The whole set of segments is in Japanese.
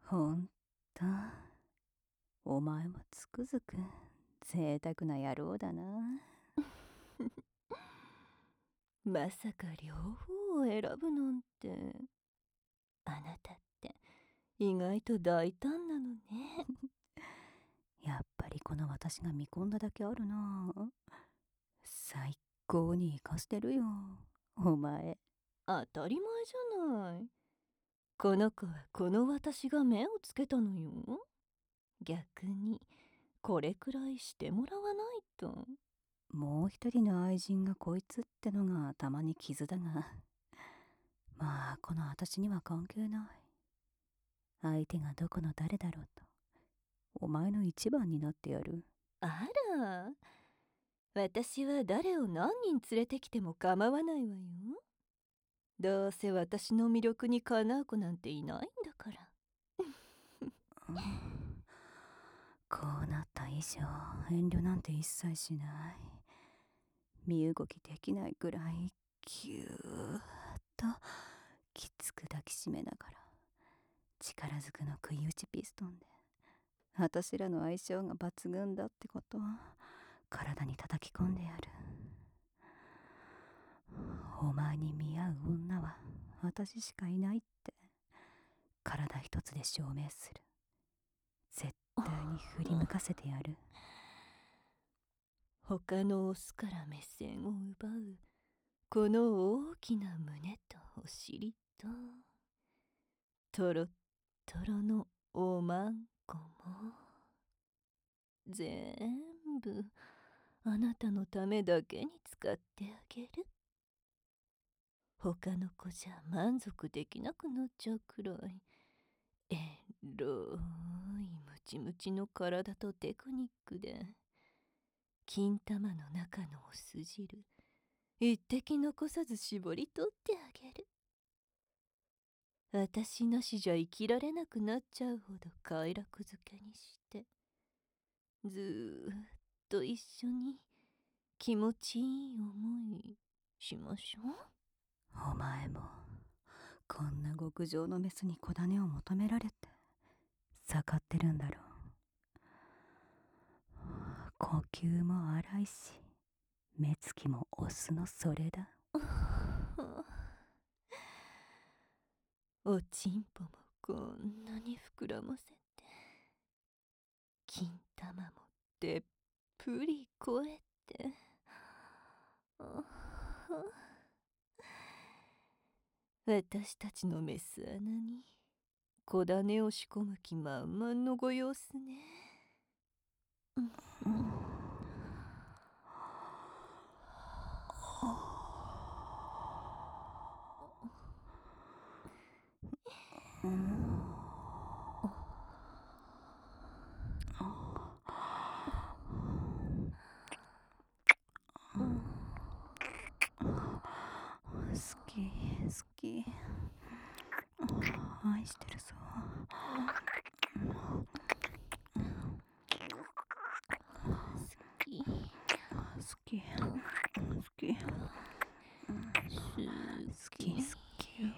ほんと、お前もつくづく贅沢な野郎だな。 まさか両方を選ぶなんて。あなたって意外と大胆なのね。 やっぱりこの私が見込んだだけあるな。最高にイカしてるよ、お前。 当たり前じゃない。この子はこの私が目をつけたのよ。逆にこれくらいしてもらわないと。 もう一人の愛人がこいつってのがたまに傷だが、まあこの私には関係ない。相手がどこの誰だろうと、お前の一番になってやる。 あら、私は誰を何人連れてきても構わないわよ。どうせ私の魅力にかなう子なんていないんだから。 こうなった以上遠慮なんて一切しない。身動きできないくらいぎゅーっときつく抱きしめながら、力ずくの食い打ちピストンで私らの相性が抜群だってことを体に叩き込んでやる。お前に見合う女は私しかいないって体一つで証明する。絶対に振り向かせてやる。 他のオスから目線を奪うこの大きな胸とお尻とトロットロのおまんこも全部あなたのためだけに使ってあげる。他の子じゃ満足できなくなっちゃうくらいエロいムチムチの体とテクニックで金玉の中のお酢汁一滴残さず絞り取ってあげる。私なしじゃ生きられなくなっちゃうほど快楽づけにしてずーっと一緒に気持ちいい思いしましょう。 お前もこんな極上のメスに子種を求められて盛ってるんだろう。呼吸も荒いし目つきもオスのそれだ。 おちんぽもこんなに膨らませて金玉もでっぷり超えて私たちのメス穴に子種を仕込む気満々のご様子ね。 好き好き、愛してるぞ。好き好き好き好き好き。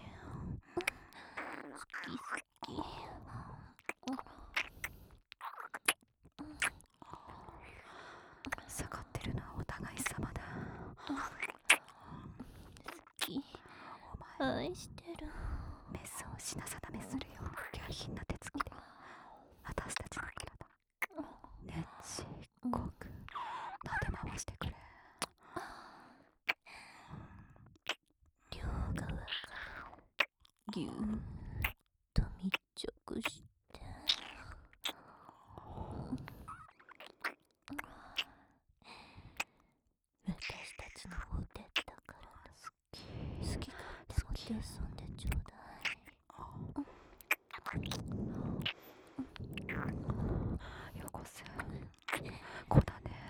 盛ってるのはお互い様だ。お前愛してる。 メスを品定めするような下品な手つきで私たちの体ねちっこく撫で回してくれ。 両側からぎゅーっと密着して私たちのお手だから好き勝手持って遊んでちょうだい。よこせ子だね。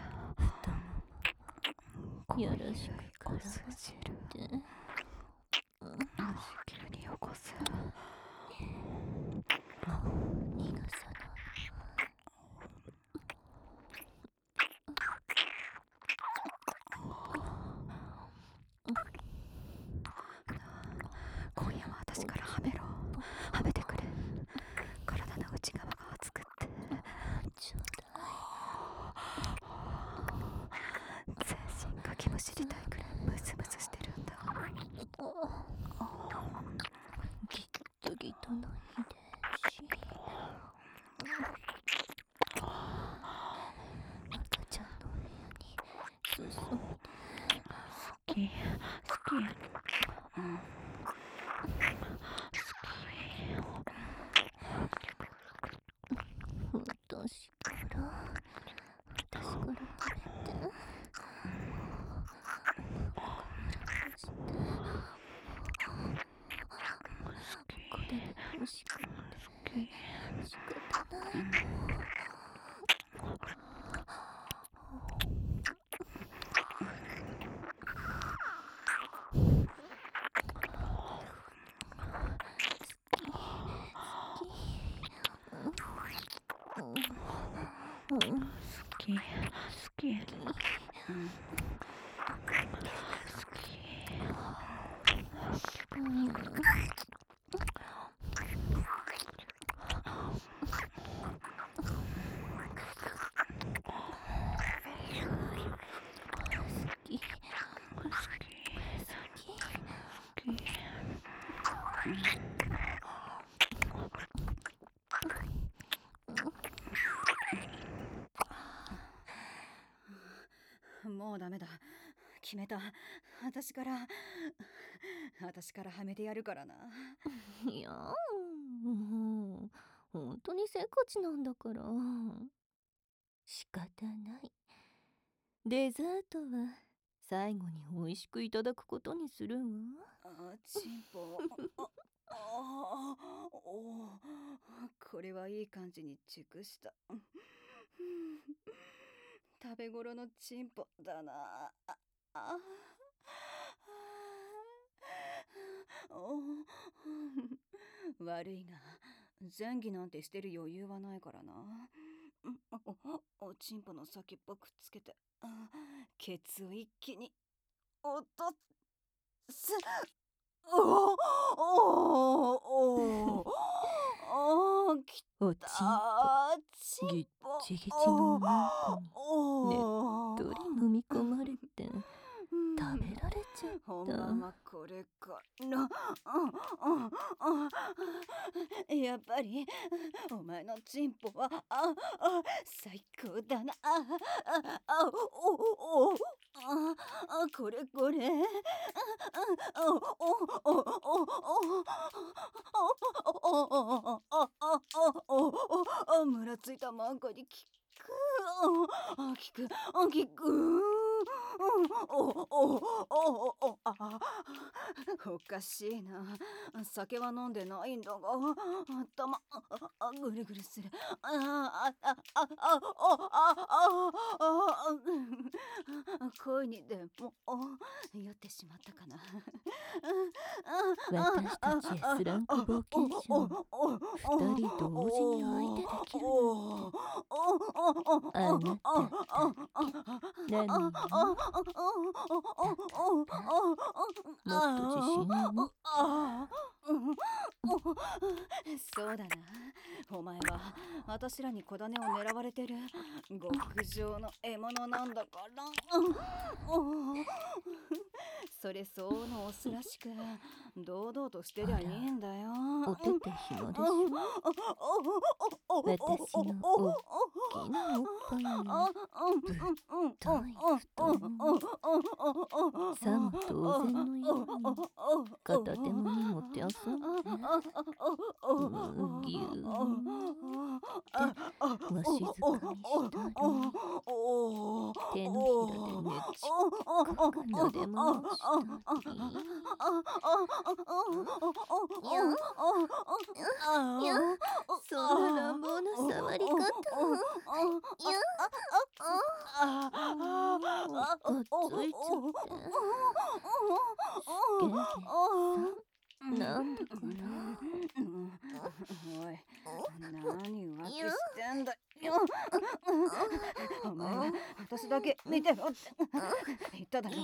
よろしくお酢汁って急によこせ。 との遺伝子。赤ちゃんの部屋に進んで。 好き。 私から食べて。これで欲しくて仕方ないの。 もうダメだ。決めた。私からはめてやるからな。 いやもう本当にせっかちなんだから仕方ない。デザートは最後に美味しくいただくことにするわ。 チンポ。これはいい感じに熟した。食べ頃のチンポだな。悪いが前儀なんてしてる余裕はないからな。おちんぽの先っぽくっつけてケツを一気に落とす。 おちんぽぎっちぎちのうんこにねっとり飲み込まれて食べられちゃった。 本番はこれからやっぱりお前のチンポは最高だな。これムラついたマンコに効く。おかしいな。酒は飲んでないんだが頭ぐるぐるする。恋にでも酔ってしまったかな。 私たち S ランク冒険者2人同時に相手できるなんてあなただけ。何よもっと自信を持って。 そうだな。お前は私らに小種を狙われてる極上の獲物なんだから。それ相応のオスらしく堂々としてりゃいいんだよ。 おてて暇でしょ。私のおっきなおっぱいにぶっとい太ももさも当然のように片手間に持って遊んでぎゅーってわしづかみしたり手のひらでねちっこくなで回したり。そんな乱暴な触り方。あっついちゃって。ゲゲさんなんだからおい、何浮気してんだよ。お前は私だけ見てろって言っただろ。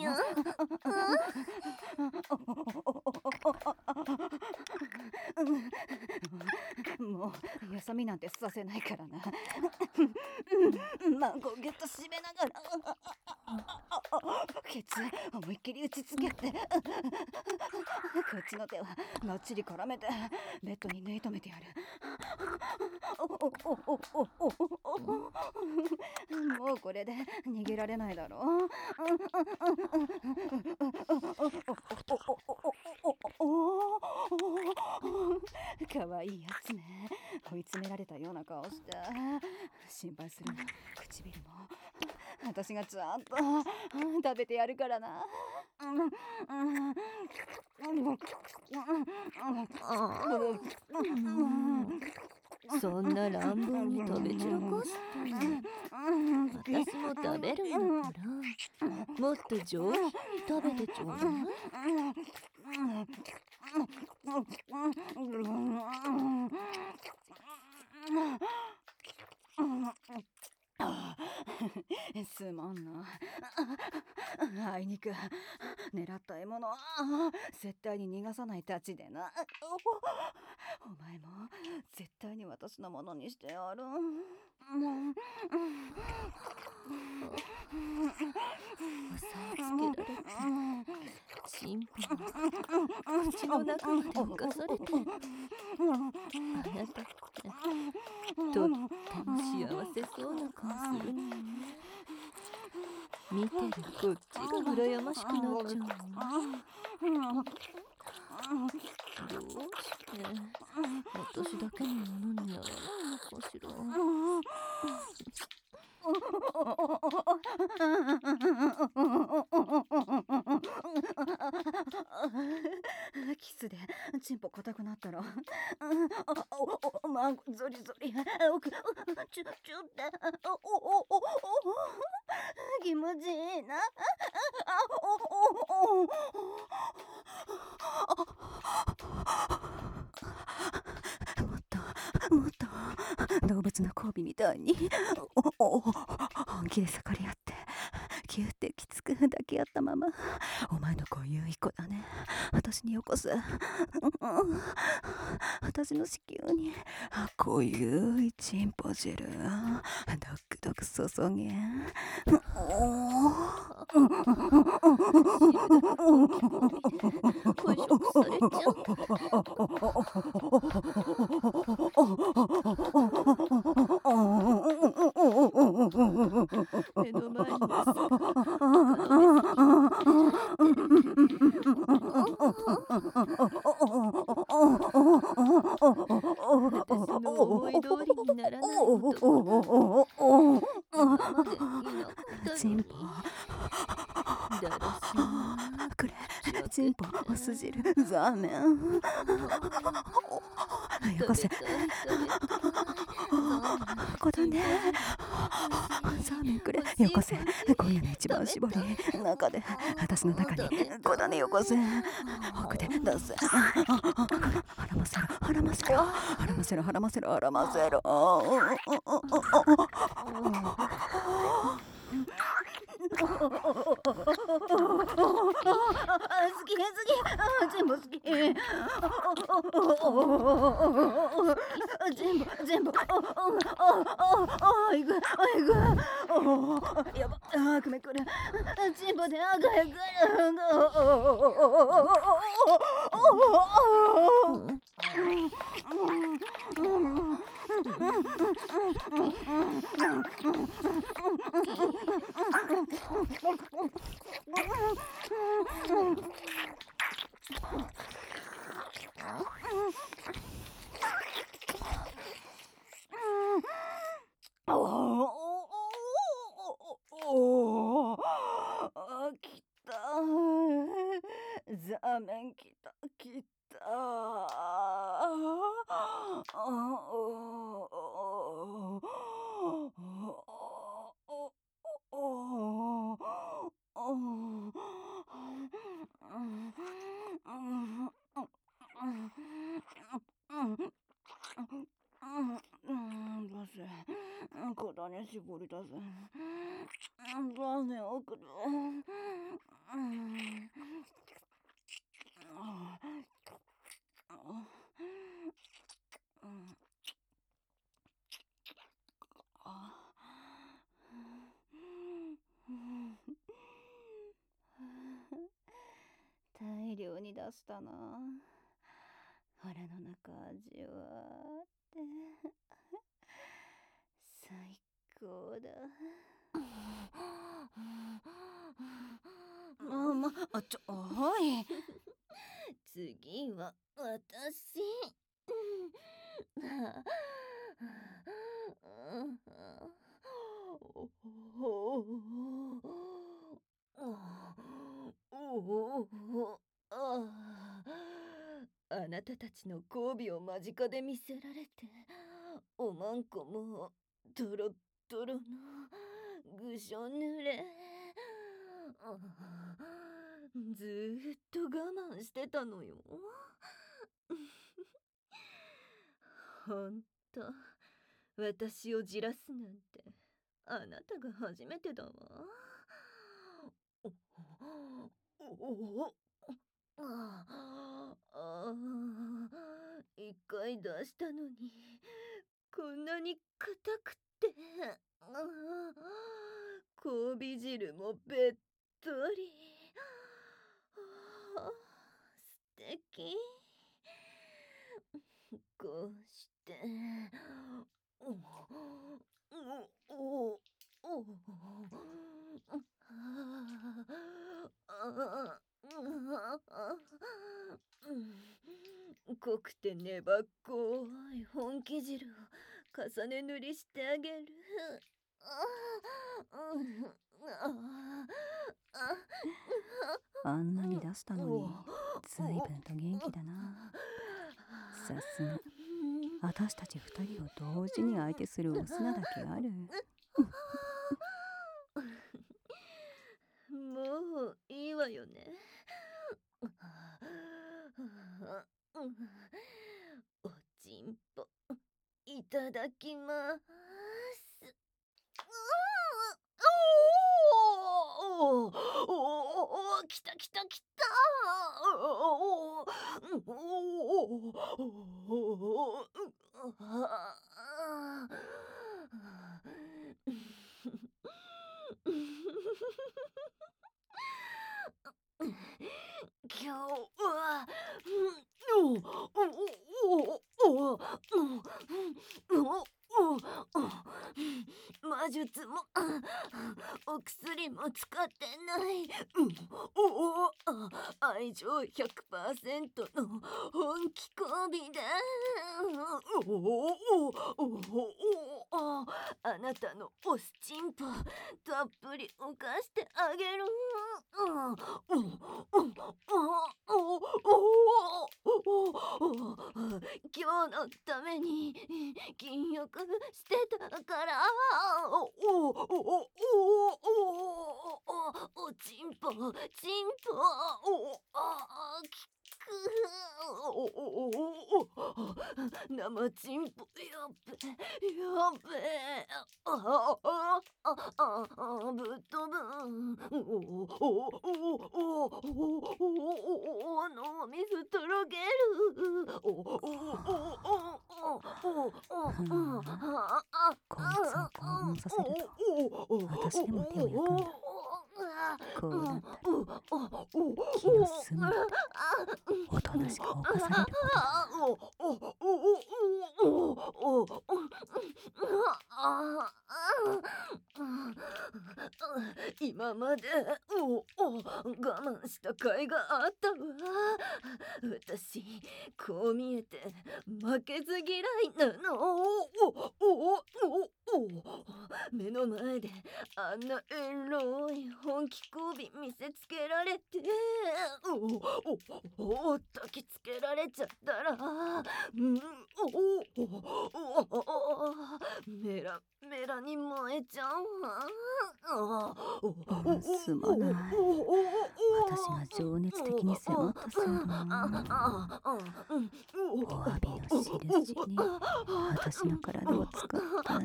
もうよそ見なんてさせないからな。マンゴーギュッと締めながらケツ思いっきり打ちつけて、こっちの手はがっちり絡めてベッドに縫い留めてやる。もうこれで逃げられないだろう。かわいいやつね。追い詰められたような顔して。心配するな、唇も私がちゃんと食べてやるからな。 そんな乱暴に食べ散らかして私も食べるんだからもっと上品に食べてちょうだい。 すまんな。あいにく狙った獲物絶対に逃がさないたちでな。お前も絶対に私のものにしてやる。 押さえつけられてチンポが口の中まで浮かされて、あなたってとっても幸せそうな顔するのよね。見てるこっちが羨ましくなっちゃうの。どうして私だけのものにならないのかしら。 キスでチンポ硬くなったらゾリゾリチュッチュって気持ちいいな。もっと動物の交尾みたいに本気で盛り合ってキューってきつく抱き合ったまま、お前のこういういい子だね、私によこす。私の子宮にこういうチンポ汁ドクドク注げ。 恋しくされちゃう。目の前には私の思い通りにならないこと今までいなかったのに。 チンポだらしなくれ、チンポお酢汁ザーメンよこせ。こだね、ザーメンくれ、よこせ。今夜の一番絞り中で私の中にこだねよこせ。奥で出せ。腹ませろ腹ませろ腹ませろ腹ませろ腹ませろ。好き全部好き全部いくやばくめくる全部であがやくきたザーメンきた出せ。こだね絞り出せ。ザーメン送る。 り出したな。腹の中味わって最高だ。おい次は私。あなたたちの交尾を間近で見せられて、おまんこもトロットロのぐしょ濡れ。ずーっと我慢してたのよ。ほんと、私をじらすなんてあなたが初めてだわ。一回出したのにこんなに硬くて、交尾汁もべっとり。素敵。こうして濃くて粘っこい本気汁を重ね塗りしてあげる。 あんなに出したのに随分と元気だな。さすが私たち二人を同時に相手するオスなだけある。 もういいわよね。おちんぽいただきます。きたきたきた。今日は魔術もお薬も使ってない、愛情 100% の本気交尾であなたのおスチンポたっぷり浮かしてあげる。今日のために禁欲してたからおちんぽ生ちんぽやっべぶっ飛ぶ。脳みそとろける。 こいつを興奮させると私でも手を焼くんだ。こうなったら気の済むのとおとなしく犯されることだ。今まで我慢した甲斐があったわ。私こう見えて負けず嫌いなの。目の前であんなエロい本気交尾見せつけられて焚きつけられちゃったらメラメラに燃えちゃうわ。 すまない。私が情熱的に迫ったせいだ。お詫びの印に私の体を使った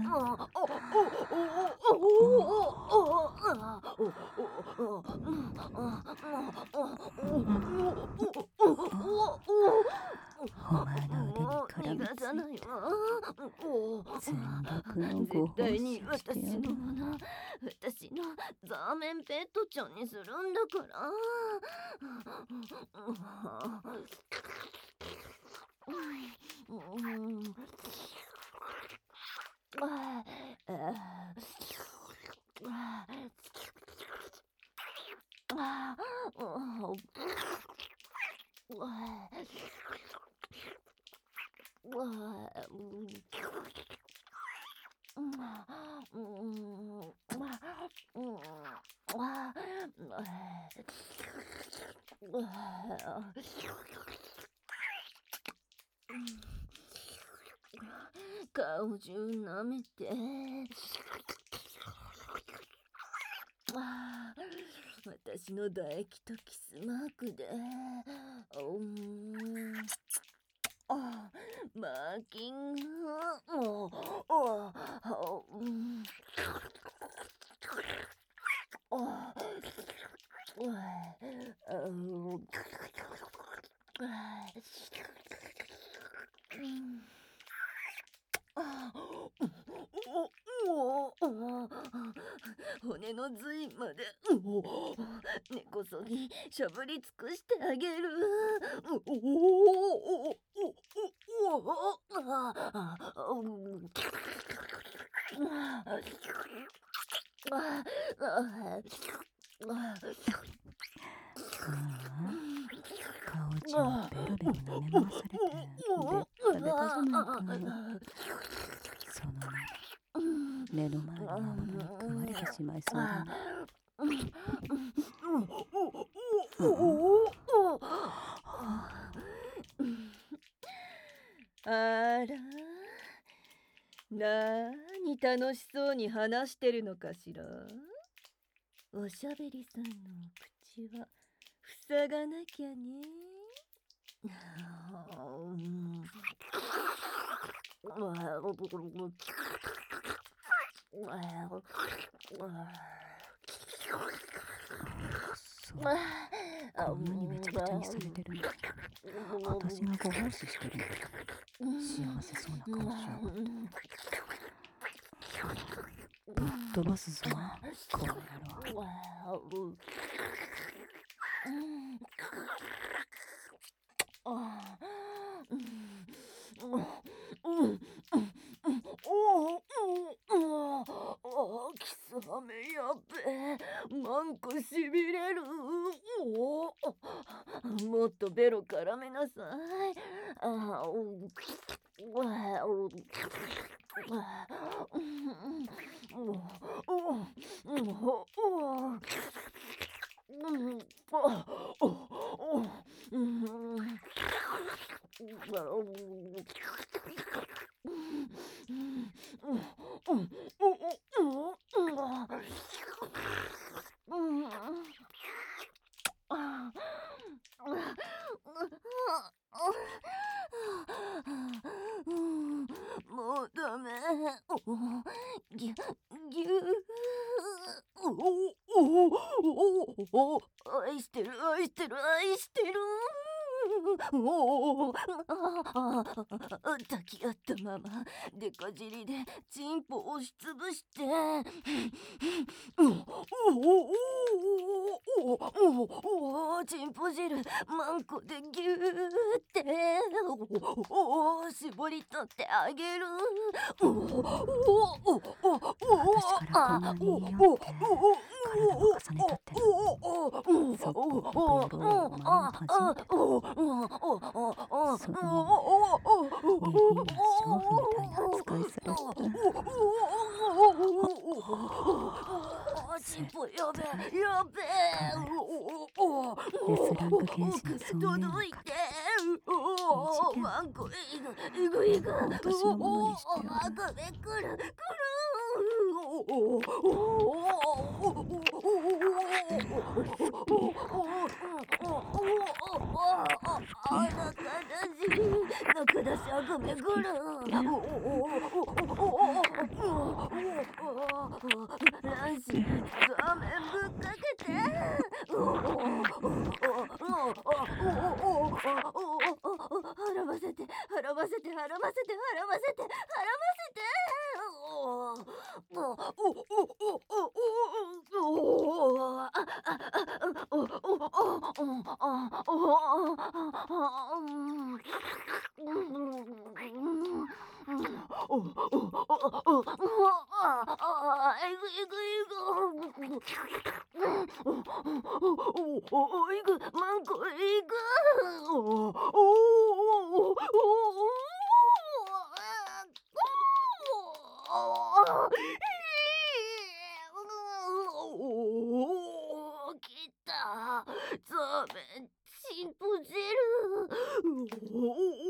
お前の腕にもう絡み逃がさないわ。 全力のご絶対に奉仕をしてやる。 私のもの、私のザーメンペットちゃんにするんだから。顔中舐めて。私の唾液とキスマークで。マーキング。骨の髄まで根こそぎしゃぶり尽くしてあげる。 顔中をベロベロ舐め回されてベッタベタじゃないか。その目の前の魔物に食われてしまいそうだね。 あら、なに楽しそうに話してるのかしら。おしゃべりさんの口は塞がなきゃね。 そう、こんなにめちゃくちゃにされてるの。私がご奉仕してるの。幸せそうな顔しよう。ぶっ飛ばすぞ、この野郎。 キスハメやべえ。マンコしびれる。もっとベロ絡めなさい。もうダメ。ぎゅぎゅ愛してる愛してる愛してる。抱き合ったままデカ尻でチンポ押しつぶして。チンポ汁マンコでギューって絞り取ってあげる。 私からこんなに言いよって体も重ねたっての。そこベロをお前も初めて。その下品な娼婦みたいな扱いされて。 チンポやべえやべえ。 S ランク剣士の尊厳を届いて。 二マンコいぐいぐ。 私のものにしてやる。 あくべくるくる。中出しあくべくる。卵子ザーメンぶっかけて。 ませて、払わせて、払わせて、払わせて、払わせて。来た。ザーメン、チンポジェ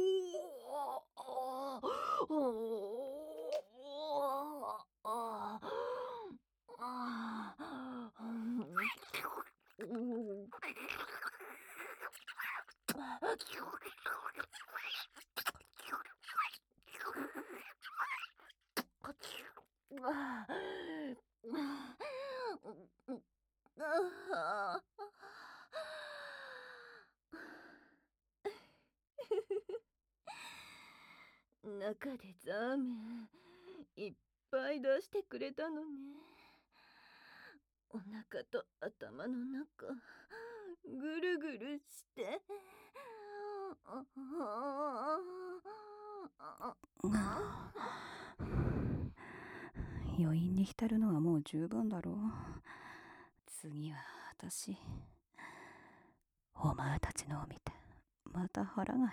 中でザーメンいっぱい出してくれたのね。お腹と頭の中ぐるぐるして余韻に浸るのはもう十分だろう。次は私。お前たちのを見てまた腹が減った。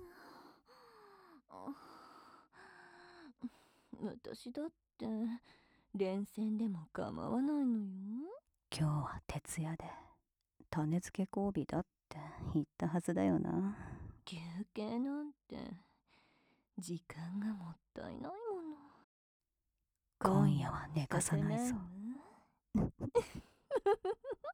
私だって連戦でも構わないのよ。 今日は徹夜で種付け交尾だって言ったはずだよな。 休憩なんて時間がもったいないもの。 今夜は寝かさないぞ。